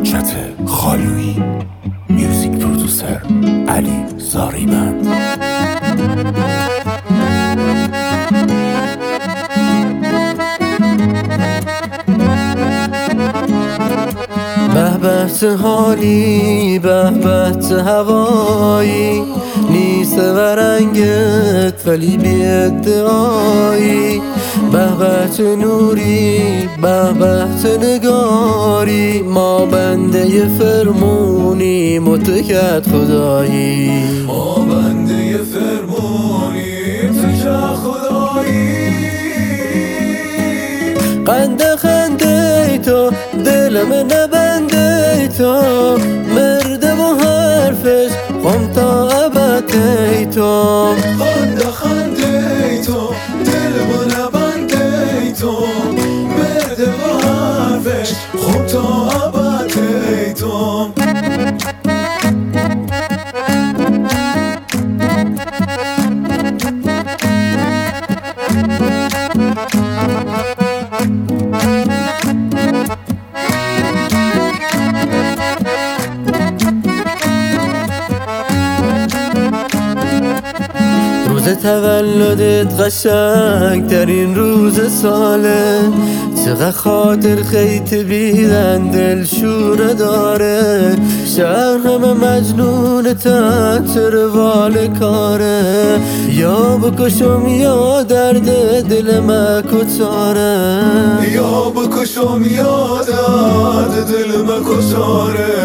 حجت خالویی، میوزیک پرودوسر علی زاریبند. به به حالی، به به هوایی، نیست و رنگت ولی بی ادعایی. به به نوری، به به نگاری، ما بنده فرمونی متکت خدایی. ما بنده فرمونی متکت خدایی. قنده خنده تو دلم نبنده تو، مرده و حرفش خم تا ابد تو. قنده خنده تو دلم نبنده تو، مرده و حرفش خم تا ابد تو. روز تولدت قشنگ ترین روز ساله، چقدر خاطر خیت بیدن دل شوره داره. شهر همه مجنونتن چه روال کاره، یا بکشم یا درد دل من کچاره. یا بکشم یا درد دل من کچاره.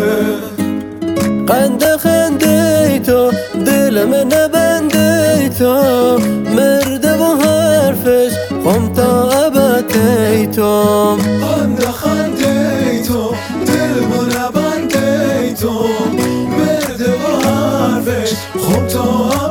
قنده خنده تو دلم نبنده تو، مرده و حرفش خم تا ابد تو. قنده خنده تو دلم نبنده تو، مرده و حرفش خم تا